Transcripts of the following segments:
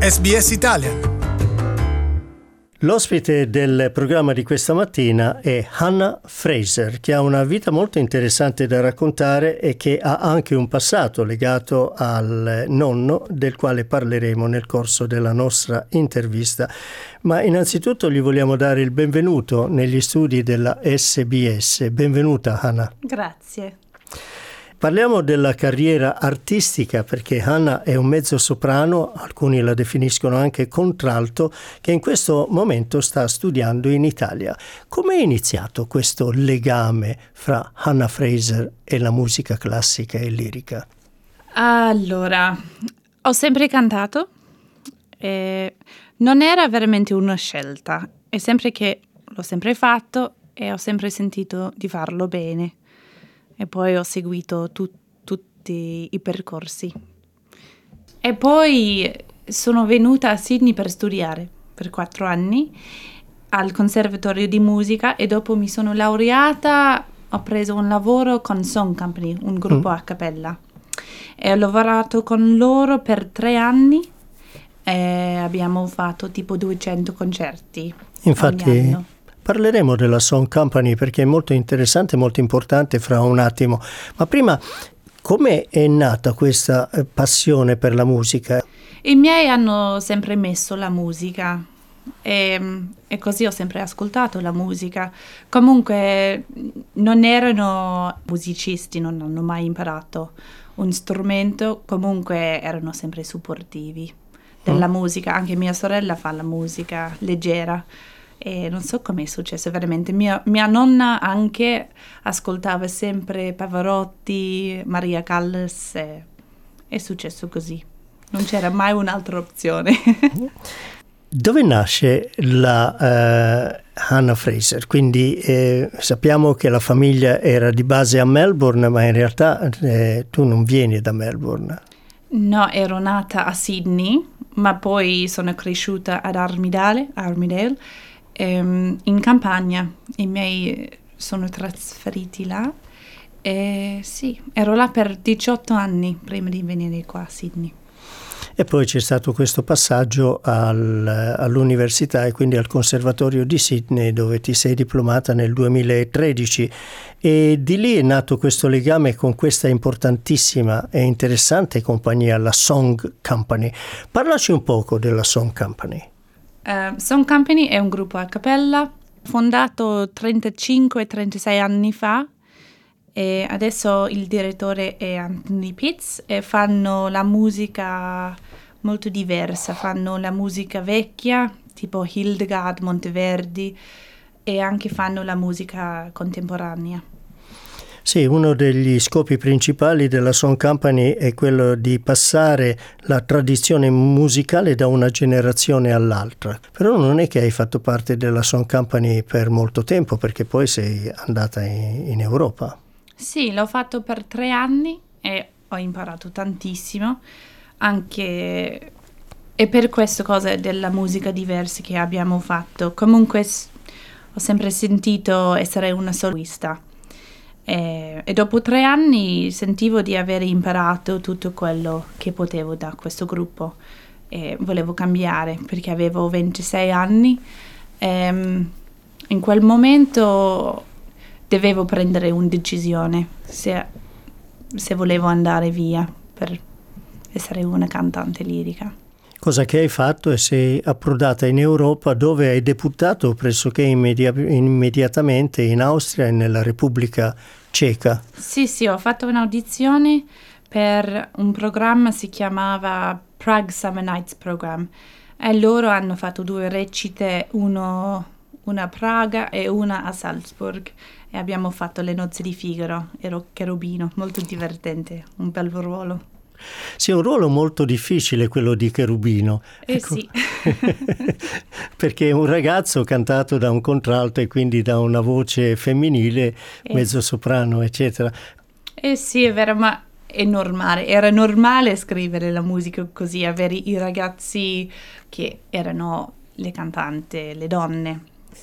SBS Italian. L'ospite del programma di questa mattina è Hannah Fraser, che ha una vita molto interessante da raccontare e che ha anche un passato legato al nonno, del quale parleremo nel corso della nostra intervista. Ma innanzitutto gli vogliamo dare il benvenuto negli studi della SBS. Benvenuta, Hannah. Grazie. Parliamo della carriera artistica perché Hannah è un mezzosoprano, alcuni la definiscono anche contralto, che in questo momento sta studiando in Italia. Come è iniziato questo legame fra Hannah Fraser e la musica classica e lirica? Allora, ho sempre cantato e non era veramente una scelta, è sempre che l'ho sempre fatto e ho sempre sentito di farlo bene. E poi ho seguito tutti i percorsi. E poi sono venuta a Sydney per studiare per 4 anni al Conservatorio di Musica e dopo mi sono laureata, ho preso un lavoro con Song Company, un gruppo a cappella. E ho lavorato con loro per 3 anni e abbiamo fatto tipo 200 concerti ogni anno. Parleremo della Song Company perché è molto interessante, molto importante fra un attimo. Ma prima, come è nata questa passione per la musica? I miei hanno sempre messo la musica e così ho sempre ascoltato la musica. Comunque non erano musicisti, non hanno mai imparato un strumento, comunque erano sempre supportivi della musica. Anche mia sorella fa la musica leggera. E non so come è successo veramente. Mia nonna anche ascoltava sempre Pavarotti, Maria Callas. È successo così. Non c'era mai un'altra opzione. Dove nasce la Hannah Fraser? Quindi sappiamo che la famiglia era di base a Melbourne, ma in realtà tu non vieni da Melbourne. No, ero nata a Sydney, ma poi sono cresciuta ad Armidale. In campagna. I miei sono trasferiti là e sì, ero là per 18 anni prima di venire qua a Sydney. E poi c'è stato questo passaggio all'università e quindi al Conservatorio di Sydney, dove ti sei diplomata nel 2013 e di lì è nato questo legame con questa importantissima e interessante compagnia, la Song Company. Parlaci un poco della Song Company. Song Company è un gruppo a cappella fondato 35-36 anni fa e adesso il direttore è Anthony Pitts e fanno la musica molto diversa, fanno la musica vecchia tipo Hildegard, Monteverdi e anche fanno la musica contemporanea. Sì, uno degli scopi principali della Song Company è quello di passare la tradizione musicale da una generazione all'altra. Però non è che hai fatto parte della Song Company per molto tempo, perché poi sei andata in Europa. Sì, l'ho fatto per 3 anni e ho imparato tantissimo, anche e per queste cose della musica diversa che abbiamo fatto. Comunque ho sempre sentito essere una solista. E dopo 3 anni sentivo di aver imparato tutto quello che potevo da questo gruppo e volevo cambiare perché avevo 26 anni e in quel momento dovevo prendere una decisione se volevo andare via per essere una cantante lirica. Cosa che hai fatto e sei approdata in Europa, dove hai debuttato pressoché immediatamente in Austria e nella Repubblica Ceca. Sì, ho fatto un'audizione per un programma, si chiamava Prague Summer Nights Program e loro hanno fatto 2 recite, una a Praga e una a Salzburg e abbiamo fatto Le nozze di Figaro, ero cherubino, molto divertente, un bel ruolo. Sì, è un ruolo molto difficile quello di cherubino. Ecco. Sì. Perché è un ragazzo cantato da un contralto e quindi da una voce femminile, mezzo soprano, eccetera. Sì, è vero, ma è normale. Era normale scrivere la musica così, avere i ragazzi che erano le cantanti, le donne.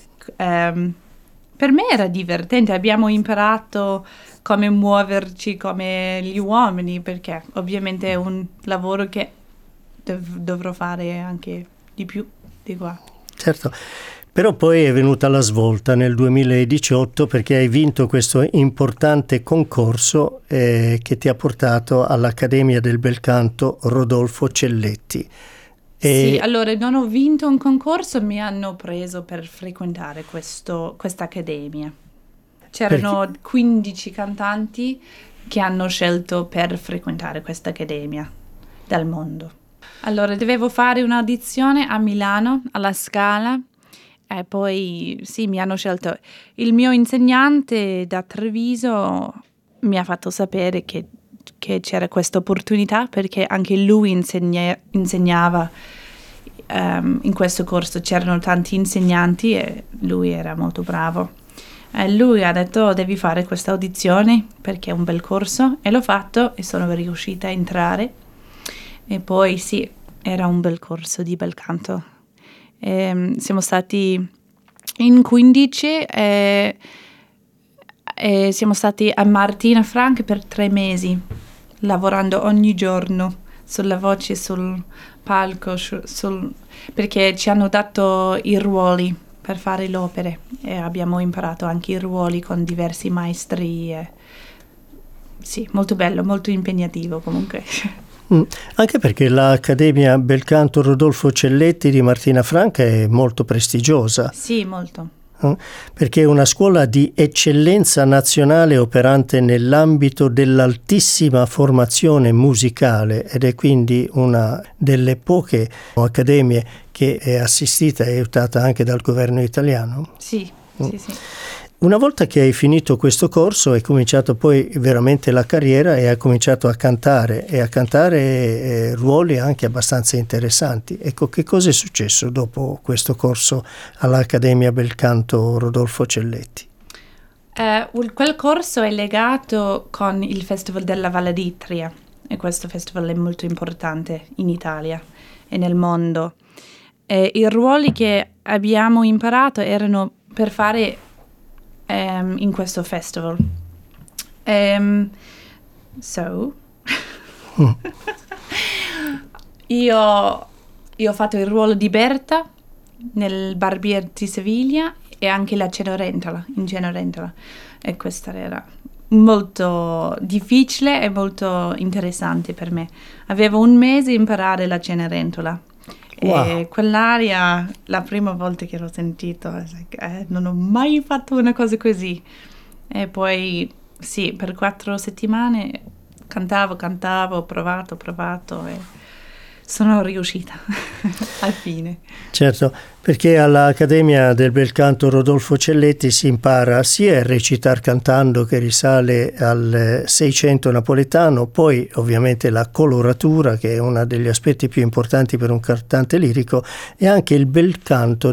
Per me era divertente, abbiamo imparato come muoverci come gli uomini, perché ovviamente è un lavoro che dovrò fare anche di più di qua. Certo, però poi è venuta la svolta nel 2018 perché hai vinto questo importante concorso che ti ha portato all'Accademia del Belcanto Rodolfo Celletti. Sì, allora non ho vinto un concorso, mi hanno preso per frequentare questa accademia. C'erano 15 cantanti che hanno scelto per frequentare questa accademia dal mondo. Allora dovevo fare un'audizione a Milano, alla Scala, e poi sì, mi hanno scelto. Il mio insegnante da Treviso mi ha fatto sapere che c'era questa opportunità perché anche lui insegnava in questo corso. C'erano tanti insegnanti e lui era molto bravo. E lui ha detto devi fare questa audizione perché è un bel corso, e l'ho fatto e sono riuscita a entrare. E poi sì, era un bel corso di bel canto. Siamo stati in 15 e siamo stati a Martina Frank per 3 mesi, lavorando ogni giorno sulla voce, sul palco, perché ci hanno dato i ruoli per fare le opere e abbiamo imparato anche i ruoli con diversi maestri. Sì, molto bello, molto impegnativo comunque. Anche perché l'Accademia Belcanto Rodolfo Celletti di Martina Franca è molto prestigiosa. Sì, molto. Perché è una scuola di eccellenza nazionale operante nell'ambito dell'altissima formazione musicale ed è quindi una delle poche accademie che è assistita e aiutata anche dal governo italiano. Sì. Una volta che hai finito questo corso hai cominciato poi veramente la carriera e hai cominciato a cantare ruoli anche abbastanza interessanti. Ecco, che cosa è successo dopo questo corso all'Accademia Belcanto Rodolfo Celletti? Quel corso è legato con il Festival della Valle d'Itria e questo festival è molto importante in Italia e nel mondo. I ruoli che abbiamo imparato erano per fare in questo festival. Io ho fatto il ruolo di Berta nel Barbiere di Siviglia e anche la Cenerentola, in Cenerentola. E questa era molto difficile e molto interessante per me. Avevo un mese a imparare la Cenerentola. Wow. E quell'aria, la prima volta che l'ho sentito, non ho mai fatto una cosa così. E poi, sì, per 4 settimane cantavo, ho provato e sono riuscita alla fine. Certo, perché all'Accademia del Belcanto Rodolfo Celletti si impara sia il recitar cantando, che risale al 600 napoletano, poi ovviamente la coloratura, che è uno degli aspetti più importanti per un cantante lirico, e anche il bel canto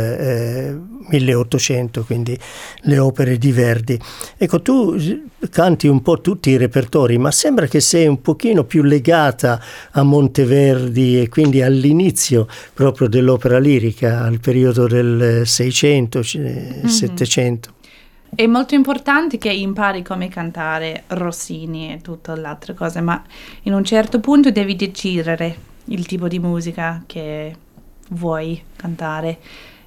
del 1800, quindi le opere di Verdi. Ecco, tu canti un po' tutti i repertori, ma sembra che sei un pochino più legata a Monteverdi e quindi all'inizio proprio dell'opera lirica, al periodo del 600, 700. È molto importante che impari come cantare Rossini e tutte le altre cose, ma in un certo punto devi decidere il tipo di musica che vuoi cantare.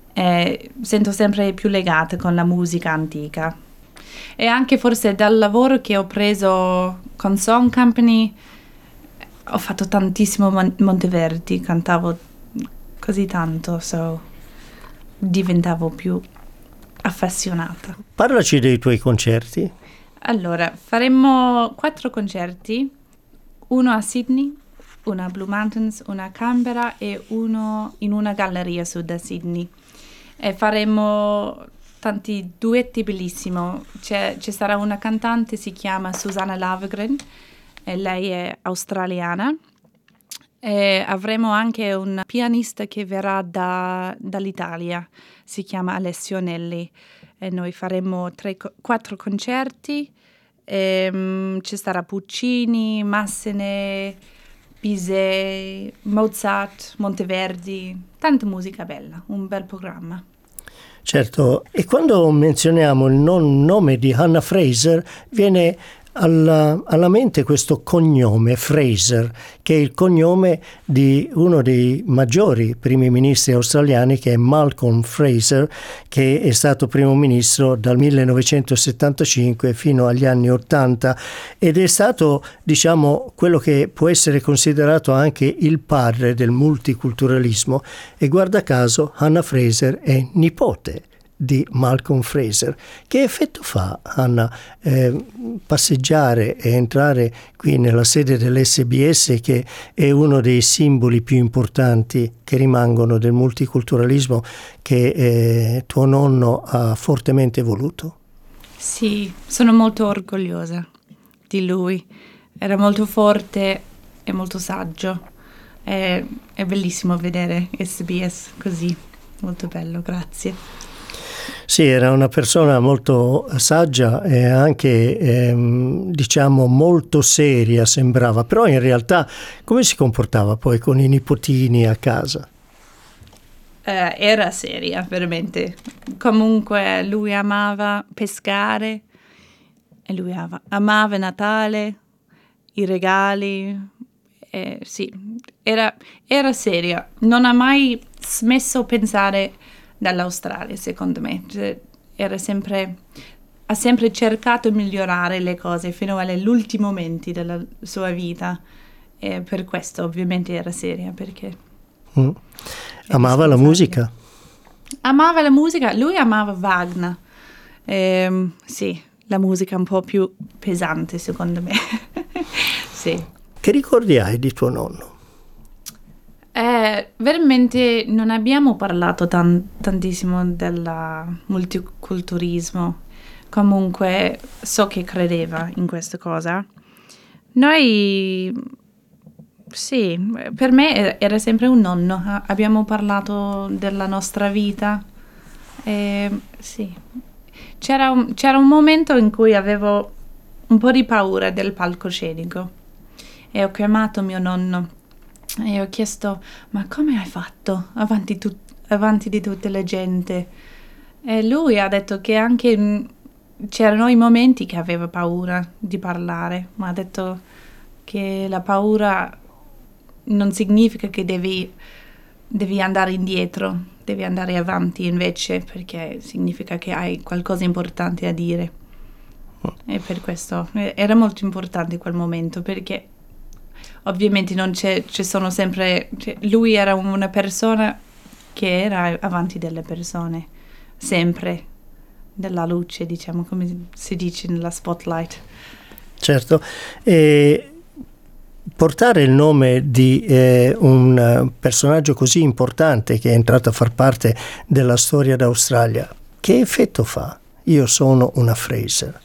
Sento sempre più legata con la musica antica. E anche forse dal lavoro che ho preso con Song Company ho fatto tantissimo Monteverdi, cantavo così tanto, diventavo più appassionata. Parlaci dei tuoi concerti. Allora, faremo 4 concerti, uno a Sydney, uno a Blue Mountains, uno a Canberra e uno in una galleria su da Sydney. E faremo tanti duetti bellissimi. Ci sarà una cantante, si chiama Susanna Lavegren, e lei è australiana. E avremo anche un pianista che verrà dall'Italia, si chiama Alessio Nelli, e noi faremo 4 concerti. Ci sarà Puccini, Massenet, Bizet, Mozart, Monteverdi, tanta musica bella, un bel programma. Certo, e quando menzioniamo il nome di Hannah Fraser viene alla mente questo cognome Fraser, che è il cognome di uno dei maggiori primi ministri australiani, che è Malcolm Fraser, che è stato primo ministro dal 1975 fino agli anni 80 ed è stato, diciamo, quello che può essere considerato anche il padre del multiculturalismo, e guarda caso Hannah Fraser è nipote di Malcolm Fraser. Che effetto fa, Hannah, passeggiare e entrare qui nella sede dell'SBS, che è uno dei simboli più importanti che rimangono del multiculturalismo, che tuo nonno ha fortemente voluto? Sì, sono molto orgogliosa di lui. Era molto forte e molto saggio. È bellissimo vedere SBS così, molto bello, grazie. Sì, era una persona molto saggia e anche, diciamo, molto seria sembrava, però in realtà come si comportava poi con i nipotini a casa? Era seria, veramente. Comunque lui amava pescare, e lui amava Natale, i regali. Sì, era seria. Non ha mai smesso di pensare dall'Australia, secondo me. Cioè, ha sempre cercato di migliorare le cose fino agli ultimi momenti della sua vita, e per questo ovviamente era seria, perché amava la musica. Amava la musica, lui amava Wagner. Sì, la musica un po' più pesante, secondo me. Sì. Che ricordi hai di tuo nonno? Veramente non abbiamo parlato tantissimo del multiculturalismo. Comunque so che credeva in questa cosa. Noi, sì, per me era sempre un nonno. Abbiamo parlato della nostra vita. Sì. C'era un momento in cui avevo un po' di paura del palcoscenico e ho chiamato mio nonno. E ho chiesto, ma come hai fatto avanti di tutta la gente? E lui ha detto che anche c'erano i momenti che aveva paura di parlare, ma ha detto che la paura non significa che devi andare indietro, devi andare avanti invece, perché significa che hai qualcosa importante da dire. E per questo era molto importante quel momento, perché ovviamente non ci sono sempre, lui era una persona che era avanti delle persone, sempre della luce, diciamo, come si dice nella spotlight. Certo, e portare il nome di un personaggio così importante che è entrato a far parte della storia d'Australia, che effetto fa? Io sono una Fraser.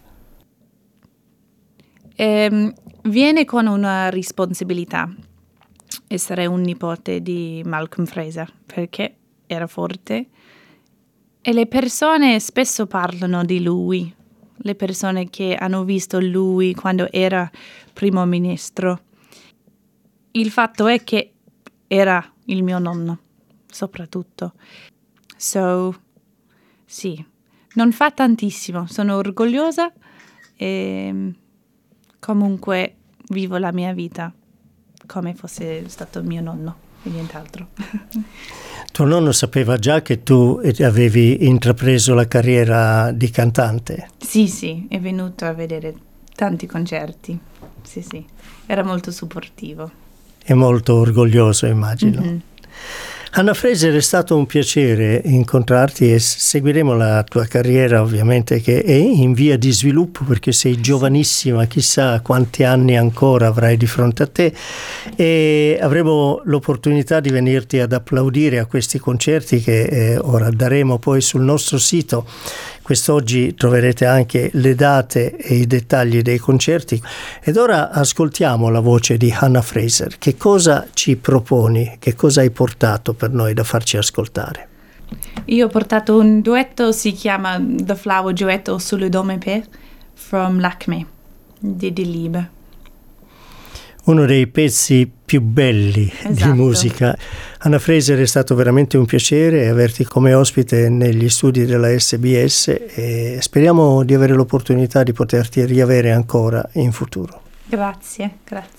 Viene con una responsabilità essere un nipote di Malcolm Fraser, perché era forte e le persone spesso parlano di lui, le persone che hanno visto lui quando era primo ministro. Il fatto è che era il mio nonno, soprattutto. Sì, non fa tantissimo, sono orgogliosa e comunque vivo la mia vita come fosse stato mio nonno e nient'altro. Tuo nonno sapeva già che tu avevi intrapreso la carriera di cantante? Sì, è venuto a vedere tanti concerti. Sì, era molto supportivo. E molto orgoglioso, immagino. Mm-hmm. Hannah Fraser, è stato un piacere incontrarti e seguiremo la tua carriera, ovviamente, che è in via di sviluppo perché sei giovanissima, chissà quanti anni ancora avrai di fronte a te, e avremo l'opportunità di venirti ad applaudire a questi concerti che ora daremo poi sul nostro sito. Quest'oggi troverete anche le date e i dettagli dei concerti. Ed ora ascoltiamo la voce di Hannah Fraser. Che cosa ci proponi? Che cosa hai portato per noi da farci ascoltare? Io ho portato un duetto, si chiama The Flower Duetto sulle Dome Pe from Lakme di Dilib. uno dei pezzi più belli di musica. Anna Fraser, è stato veramente un piacere averti come ospite negli studi della SBS e speriamo di avere l'opportunità di poterti riavere ancora in futuro. Grazie.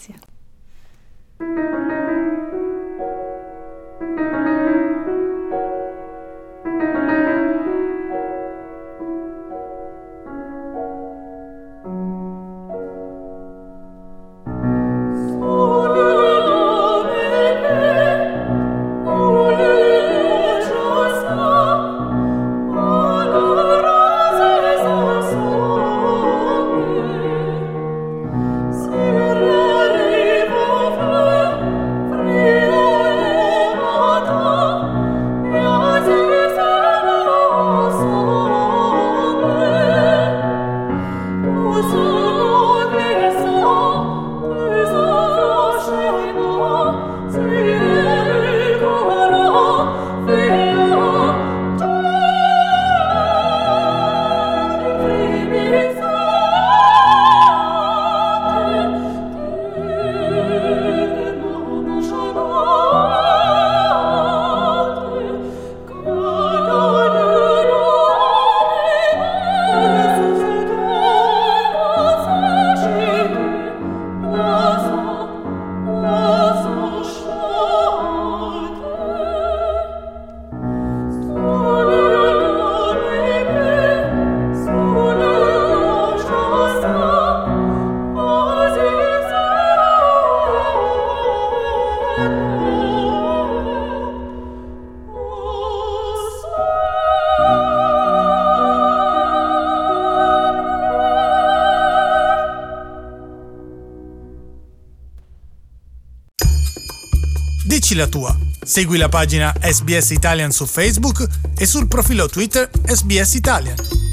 Dici la tua. Segui la pagina SBS Italian su Facebook e sul profilo Twitter SBS Italian.